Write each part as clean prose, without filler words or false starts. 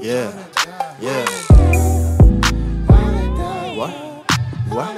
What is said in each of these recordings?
Yeah, yeah. What? What?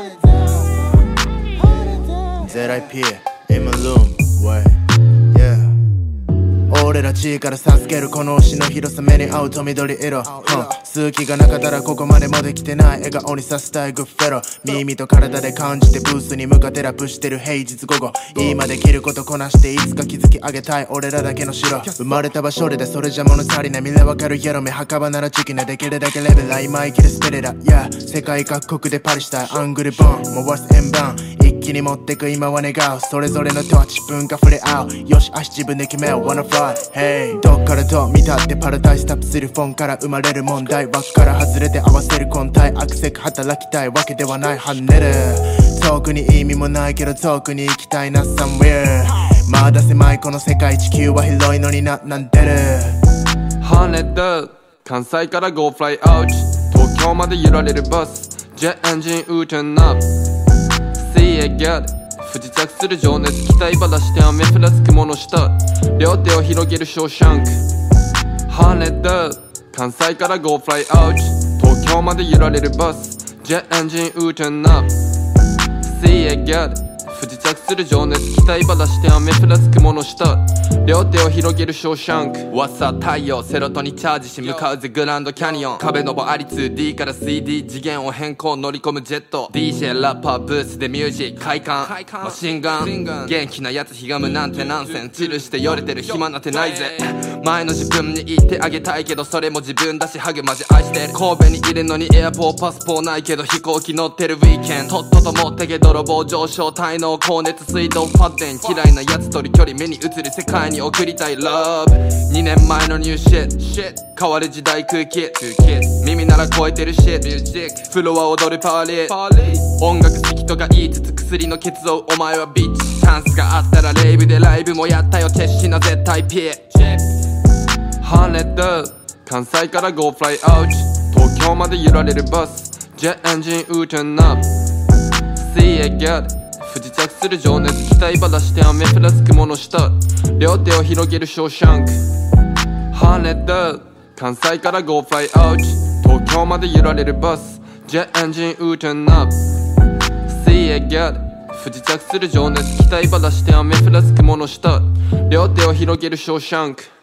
ZIP in my room. What? Yeah. 俺ら地位から授けるこの推しの広さ目に合うと緑色、数奇がなかったらここまでもできてない。笑顔にさせたいグッフェロ、耳と体で感じてブースに向かってラップしてる平日午後。今できることこなしていつか築き上げたい俺らだけの城。生まれた場所でそれじゃ物足りない。未来わかるやろ目墓場ならチキンできるだけレベル今生きるスピリラ、yeah、世界各国でパリしたいアングルボン回す円盤一気に持ってく今は願う。それぞれのトッチ文化触れ合う。よし足自分で決めよう Wanna fly Hey どっからどう見たってパラダイスタップするフォンから生まれる問題。枠から外れて合わせる根体アクセク働きたいわけではない。跳ねる遠くに意味もないけど遠くに行きたいな somewhere。 まだ狭いこの世界地球は広いのになんでる。 跳ねる関西から Go fly out 東京まで揺られるバスジェットエンジンウータンアップ See it get 不時着する情熱期待ばらして雨降らす雲の下両手を広げるショーシャンク。跳ねる関西から Go fly out 東京まで揺られるバスジェットエンジンウータンアップ See it get 不時着する情熱期待ばらして雨降らす雲の下両手を広げるショーシャンク。What's up 太陽セロトニチャージし向かうぜグランドキャニオン。壁登あり 2D から 3D 次元を変更乗り込むジェット DJ ラッパーブースでミュージック快感マシンガン元気なやつひがむなんてナンセンチルしてよれてる暇なんてないぜ。前の自分に言ってあげたいけどそれも自分だしハグマジ愛してる。神戸にいるのにエアポーパスポーないけど飛行機乗ってるウィーケンとっとと持ってけ泥棒上昇滞納高熱水道発電嫌いなやつとり距離目に映る世界に送りたい Love 2年前のニューシット変わる時代空気耳なら超えてる Shit フロア踊るパーリー音楽好きとか言いつつ薬の欠像お前はビッチチャンスがあったらレイブでライブもやったよチェッシな絶対ピー跳ねる関西から Go fly out 東京まで揺られるバスジェットエンジンウータンアップ See it get 不時着する情熱期待ばらして雨降らす雲の下両手を広げるショーシャンク。跳ねる関西から Go fly out 東京まで揺られるバスジェットエンジンウータンアップ See it get 不時着する情熱期待ばらして雨降らす雲の下両手を広げるショーシャンク。